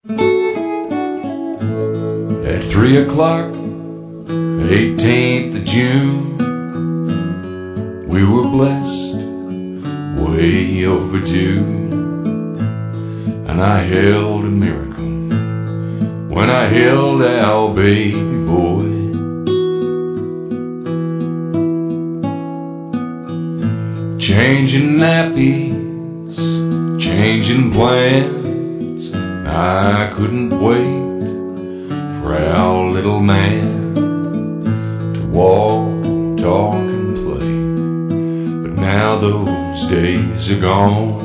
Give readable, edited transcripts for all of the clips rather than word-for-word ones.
At 3 o'clock, 18th of June, we were blessed, way overdue. And I held a miracle when I held our baby boy. Changing nappies, changing plans, I couldn't wait for our little man to walk, talk and play. But now those days are gone.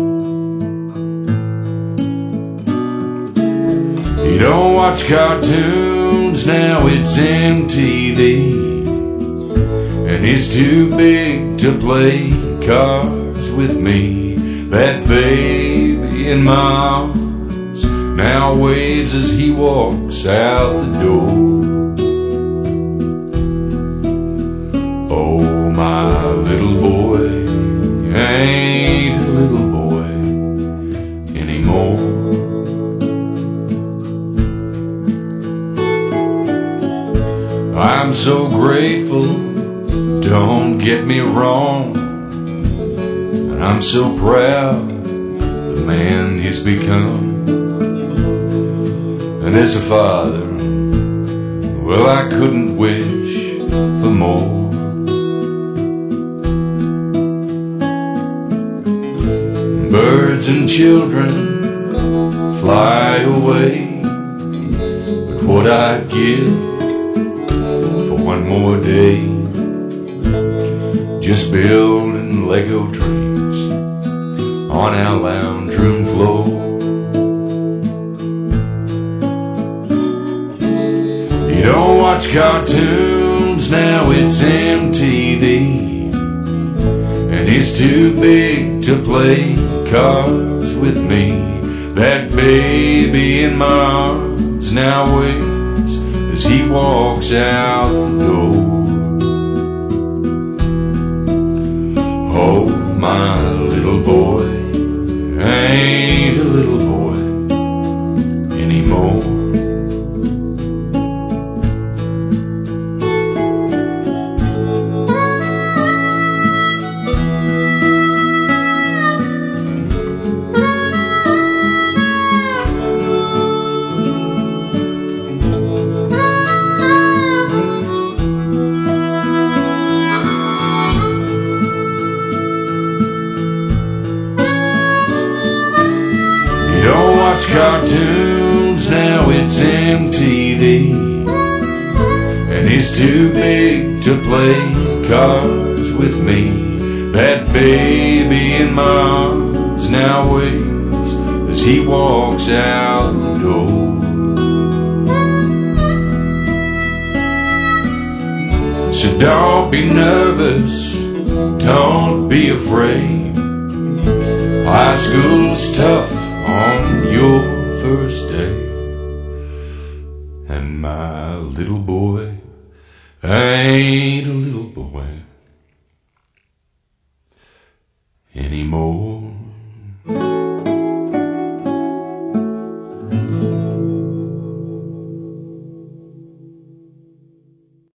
He don't watch cartoons, now it's MTV, and he's too big to play cards with me. That baby in my arms now waves as he walks out the door. Oh, my little boy ain't a little boy anymore. I'm so grateful, don't get me wrong, and I'm so proud of the man he's become. And as a father, well, I couldn't wish for more. Birds and children fly away, but what I'd give for one more day, just building Lego dreams on our lounge room floor. You don't watch cartoons, now it's MTV, and he's too big to play cards with me. That baby in my arms now waits as he walks out the door. Oh, my little boy ain't a little boy anymore. Watch cartoons, now it's MTV, and he's too big to play cards with me. That baby in my arms now waits as he walks out the door. So don't be nervous, don't be afraid. High school's tough on your first day, and my little boy ain't a little boy anymore.